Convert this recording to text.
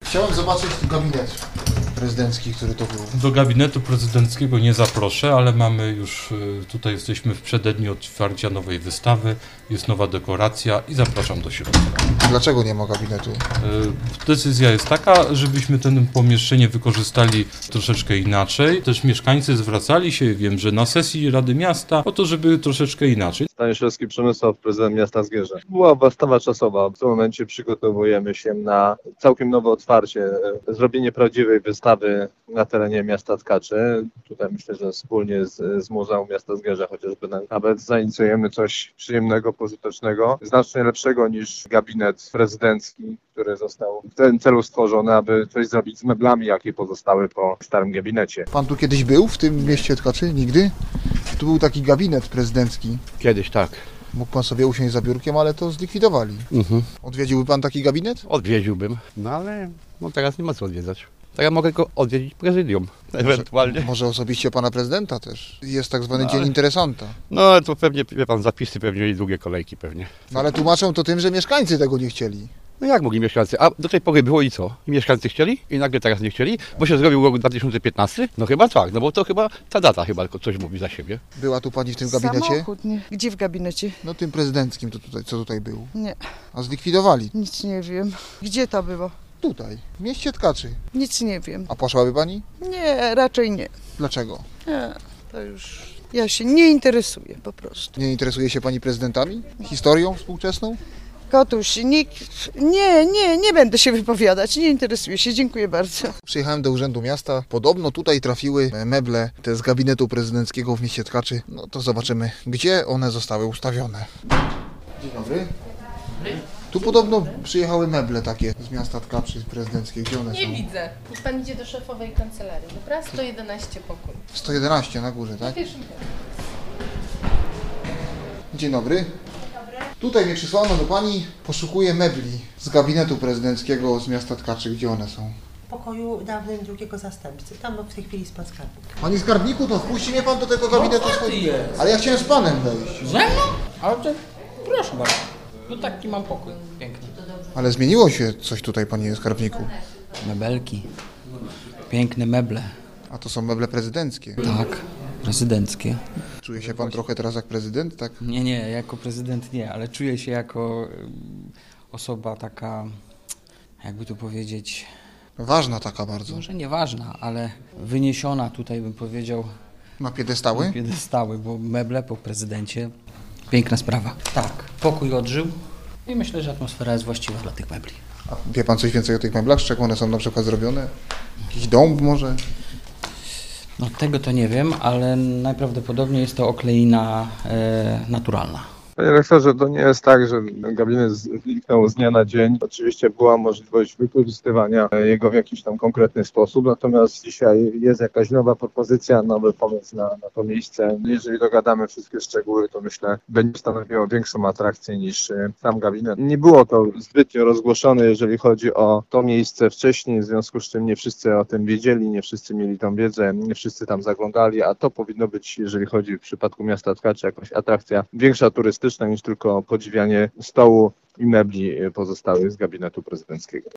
Chciałem zobaczyć gabinet prezydencki, który to był. Do gabinetu prezydenckiego nie zaproszę, ale mamy już, tutaj jesteśmy w przededniu otwarcia nowej wystawy, jest nowa dekoracja i zapraszam do środka. Dlaczego nie ma gabinetu? Decyzja jest taka, żebyśmy ten pomieszczenie wykorzystali troszeczkę inaczej. Też mieszkańcy zwracali się, wiem, że na sesji Rady Miasta, o to, żeby troszeczkę inaczej. Staniszewski Przemysław, prezydent miasta Zgierze. Była wystawa czasowa. W tym momencie przygotowujemy się na całkiem nowe otwarcie, zrobienie prawdziwej wystawy na terenie miasta Tkaczy. Tutaj myślę, że wspólnie z Muzeum Miasta Zgierza chociażby nawet zainicjujemy coś przyjemnego, pożytecznego, znacznie lepszego niż gabinet prezydencki, który został w tym celu stworzony, aby coś zrobić z meblami, jakie pozostały po starym gabinecie. Pan tu kiedyś był w tym mieście Tkaczy? Nigdy? Tu był taki gabinet prezydencki. Kiedyś tak. Mógł pan sobie usiąść za biurkiem, ale to zlikwidowali. Odwiedziłby pan taki gabinet? Odwiedziłbym, no ale teraz nie ma co odwiedzać. Teraz mogę tylko odwiedzić prezydium, ewentualnie. Może osobiście pana prezydenta też. Jest tak zwany No, dzień ale- interesanta. No to pewnie, wie pan, zapisy pewnie i długie kolejki pewnie. No ale tłumaczą to tym, że mieszkańcy tego nie chcieli. No jak mogli mieszkańcy? A do tej pory było i co? I mieszkańcy chcieli? I nagle teraz nie chcieli? Bo się zrobił rok 2015? No chyba tak, no bo to chyba ta data chyba tylko coś mówi za siebie. Była tu pani w tym gabinecie? Samochód, nie. Gdzie w gabinecie? No tym prezydenckim, to tutaj, co tutaj był. Nie, A zlikwidowali. nic nie wiem. Gdzie to było? Tutaj, w mieście Tkaczy. Nic nie wiem. A poszłaby pani? Nie, raczej nie. Dlaczego? Nie, to już... Ja się nie interesuję po prostu. Nie interesuje się pani prezydentami? Historią współczesną? Kotuś, nikt... Nie będę się wypowiadać. Nie interesuję się. Dziękuję bardzo. Przyjechałem do Urzędu Miasta. Podobno tutaj trafiły meble te z gabinetu prezydenckiego w mieście Tkaczy. No to zobaczymy, gdzie one zostały ustawione. Dzień dobry. Tu podobno przyjechały meble takie z miasta Tkaczy prezydenckie. Gdzie one Nie są? widzę. Niech pan idzie do szefowej kancelarii, dobra? 111 pokój. 111 na górze, Na tak? pierwszym piętrze. Dzień dobry. Tutaj mnie przysłano do pani. Poszukuję mebli z gabinetu prezydenckiego z miasta Tkaczy. Gdzie one są? W pokoju dawnym drugiego zastępcy. Tam w tej chwili jest pan skarbnik. Panie skarbniku, to wpuści mnie pan do tego gabinetu. Ale ja chciałem z panem wejść. Ze mną? Ale to proszę bardzo. No taki mam pokój piękny. Ale zmieniło się coś tutaj, panie skarbniku. Mebelki. Piękne meble. A to są meble prezydenckie. Tak, prezydenckie. Czuje się pan trochę teraz jak prezydent, tak? Nie, jako prezydent nie, ale czuję się jako osoba taka, jakby to powiedzieć, Ważna taka bardzo. może nieważna, ale wyniesiona tutaj bym powiedział Na piedestały? piedestały, bo meble po prezydencie, piękna sprawa. Tak, pokój odżył i myślę, że atmosfera jest właściwa dla tych mebli. A wie pan coś więcej o tych meblach? Z czego one są na przykład zrobione? Jakiś dąb może? No tego to nie wiem, ale najprawdopodobniej jest to okleina naturalna. Panie rektorze, to nie jest tak, że gabinet zniknął z dnia na dzień. Oczywiście była możliwość wykorzystywania jego w jakiś tam konkretny sposób, natomiast dzisiaj jest jakaś nowa propozycja, nowy pomysł na to miejsce. Jeżeli dogadamy wszystkie szczegóły, to myślę, będzie stanowiło większą atrakcję niż sam gabinet. Nie było to zbytnio rozgłoszone, jeżeli chodzi o to miejsce wcześniej, w związku z czym nie wszyscy o tym wiedzieli, nie wszyscy mieli tą wiedzę, nie wszyscy tam zaglądali, a to powinno być, jeżeli chodzi w przypadku miasta Tkaczy, jakaś atrakcja większa turystyczna niż tylko podziwianie stołu i mebli pozostałych z gabinetu prezydenckiego.